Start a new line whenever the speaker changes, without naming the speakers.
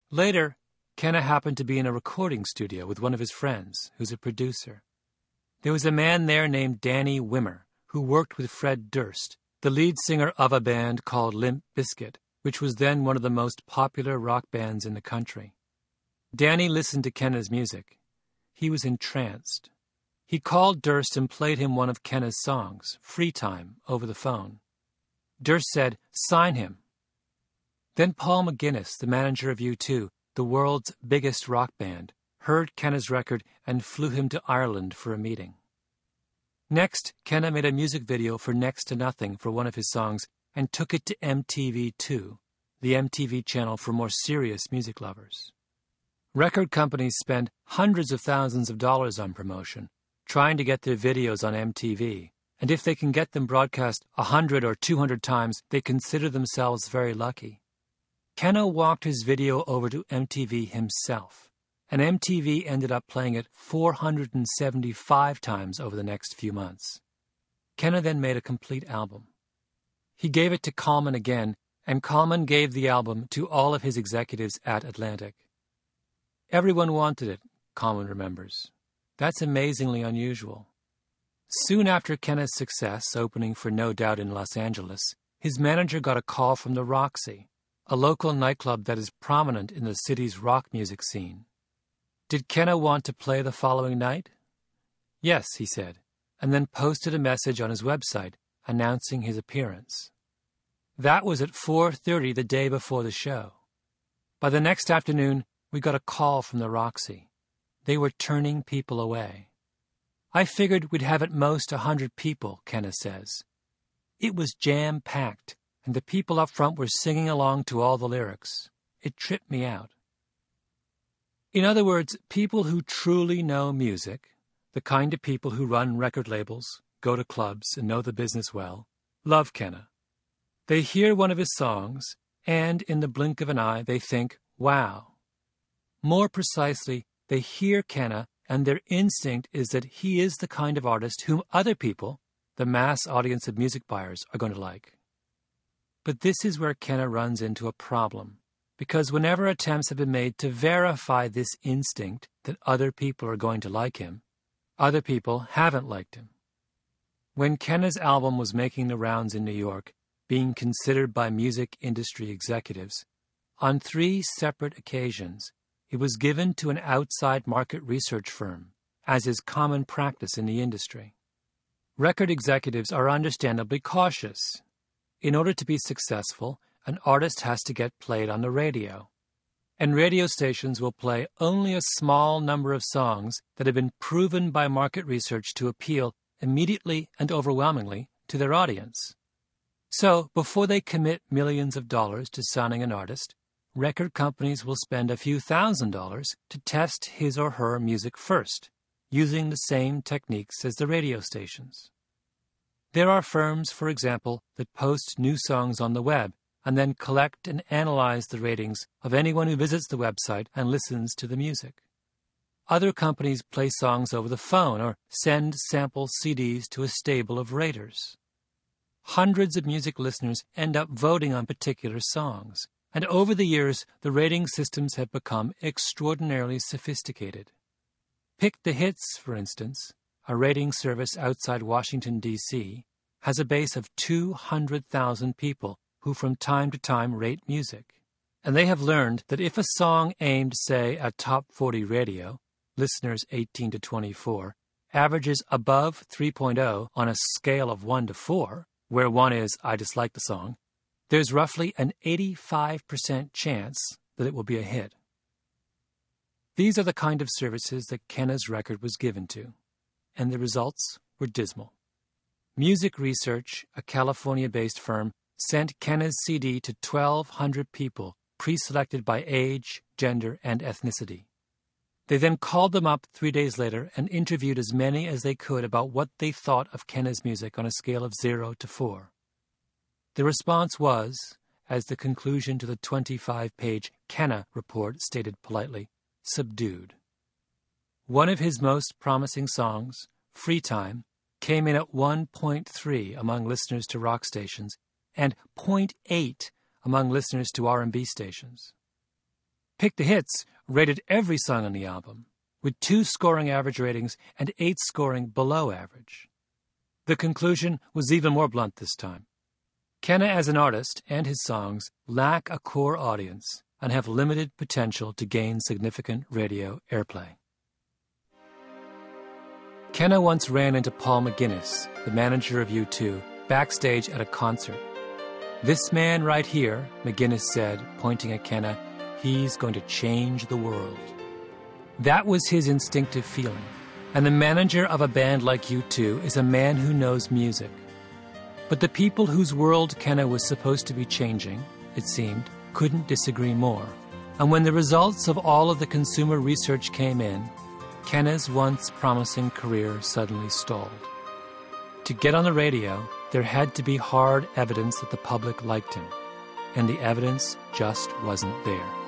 Later, Kenna happened to be in a recording studio with one of his friends, who's a producer. There was a man there named Danny Wimmer, who worked with Fred Durst, the lead singer of a band called Limp Bizkit, which was then one of the most popular rock bands in the country. Danny listened to Kenna's music. He was entranced. He called Durst and played him one of Kenna's songs, Free Time, over the phone. Durst said, "Sign him." Then Paul McGuinness, the manager of U2, the world's biggest rock band, heard Kenna's record and flew him to Ireland for a meeting. Next, Kenna made a music video for Next to Nothing for one of his songs and took it to MTV2, the MTV channel for more serious music lovers. Record companies spend hundreds of thousands of dollars on promotion, trying to get their videos on MTV, and if they can get them broadcast 100 or 200 times, they consider themselves very lucky. Kenna walked his video over to MTV himself, and MTV ended up playing it 475 times over the next few months. Kenna then made a complete album. He gave it to Coleman again, and Coleman gave the album to all of his executives at Atlantic. Everyone wanted it, Coleman remembers. That's amazingly unusual. Soon after Kenna's success, opening for No Doubt in Los Angeles, his manager got a call from the Roxy, a local nightclub that is prominent in the city's rock music scene. Did Kenna want to play the following night? Yes, he said, and then posted a message on his website announcing his appearance. That was at 4:30 the day before the show. By the next afternoon, we got a call from the Roxy. They were turning people away. I figured we'd have at most 100 people, Kenna says. It was jam-packed, and the people up front were singing along to all the lyrics. It tripped me out. In other words, people who truly know music, the kind of people who run record labels, go to clubs, and know the business well, love Kenna. They hear one of his songs, and in the blink of an eye, they think, wow. More precisely, they hear Kenna, and their instinct is that he is the kind of artist whom other people, the mass audience of music buyers, are going to like. But this is where Kenna runs into a problem, because whenever attempts have been made to verify this instinct that other people are going to like him, other people haven't liked him. When Kenna's album was making the rounds in New York, being considered by music industry executives, on 3 separate occasions, it was given to an outside market research firm, as is common practice in the industry. Record executives are understandably cautious. In order to be successful, an artist has to get played on the radio. And radio stations will play only a small number of songs that have been proven by market research to appeal immediately and overwhelmingly to their audience. So, before they commit millions of dollars to signing an artist, record companies will spend a few $1,000s to test his or her music first, using the same techniques as the radio stations. There are firms, for example, that post new songs on the web and then collect and analyze the ratings of anyone who visits the website and listens to the music. Other companies play songs over the phone or send sample CDs to a stable of raters. Hundreds of music listeners end up voting on particular songs, and over the years, the rating systems have become extraordinarily sophisticated. Pick the Hits, for instance, a rating service outside Washington, D.C., has a base of 200,000 people who from time to time rate music. And they have learned that if a song aimed, say, at top 40 radio, listeners 18 to 24, averages above 3.0 on a scale of 1 to 4, where 1 is, I dislike the song, there's roughly an 85% chance that it will be a hit. These are the kind of services that Kenna's record was given to, and the results were dismal. Music Research, a California-based firm, sent Kenna's CD to 1,200 people, pre-selected by age, gender, and ethnicity. They then called them up 3 days later and interviewed as many as they could about what they thought of Kenna's music on a scale of 0 to 4. The response was, as the conclusion to the 25-page Kenna report stated politely, subdued. One of his most promising songs, Free Time, came in at 1.3 among listeners to rock stations and 0.8 among listeners to R&B stations. Pick the Hits rated every song on the album, with 2 scoring average ratings and 8 scoring below average. The conclusion was even more blunt this time. Kenna as an artist and his songs lack a core audience and have limited potential to gain significant radio airplay. Kenna once ran into Paul McGuinness, the manager of U2, backstage at a concert. "This man right here," McGuinness said, pointing at Kenna, "he's going to change the world." That was his instinctive feeling, and the manager of a band like U2 is a man who knows music. But the people whose world Kenna was supposed to be changing, it seemed, couldn't disagree more. And when the results of all of the consumer research came in, Kenna's once promising career suddenly stalled. To get on the radio, there had to be hard evidence that the public liked him, and the evidence just wasn't there.